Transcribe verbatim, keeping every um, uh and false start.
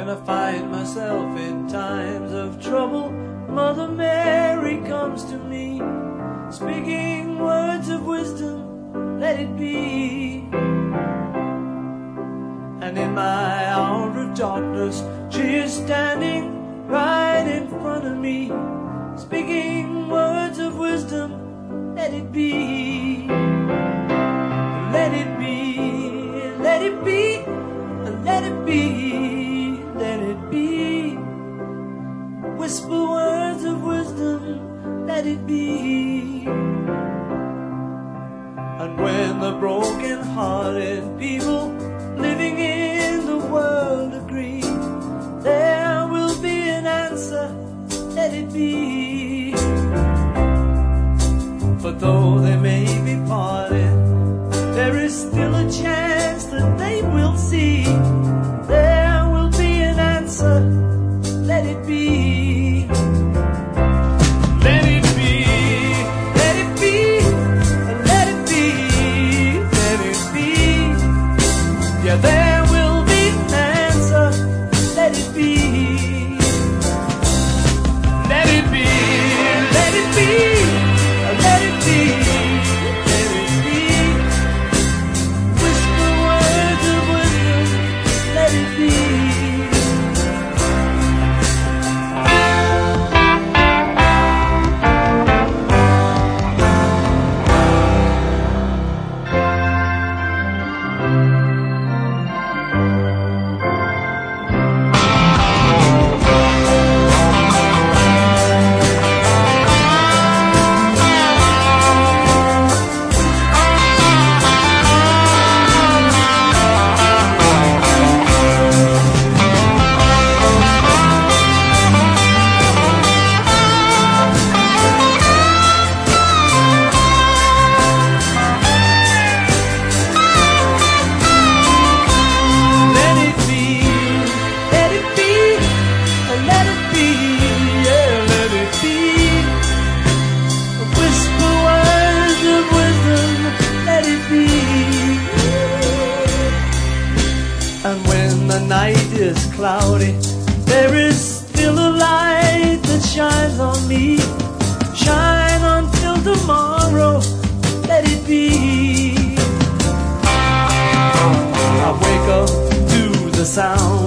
When I find myself in times of trouble, Mother Mary comes to me, speaking words of wisdom, let it be. And in my hour of darkness, she is standing right in front of me, speaking words of wisdom, let it be. Let it be, let it be, let it be, let it be. Whisper words of wisdom, let it be. And when the broken-hearted people living in the world agree, there will be an answer, let it be. But though they may be parted, there is still a chance that they will see. There will be an answer, let it be. Let it be, let it be, let it be, let it be. Yeah, there will be an answer, let it be. Let it be, let it be, let it be. Cloudy, there is still a light that shines on me. Shine until tomorrow, let it be. I wake up to the sound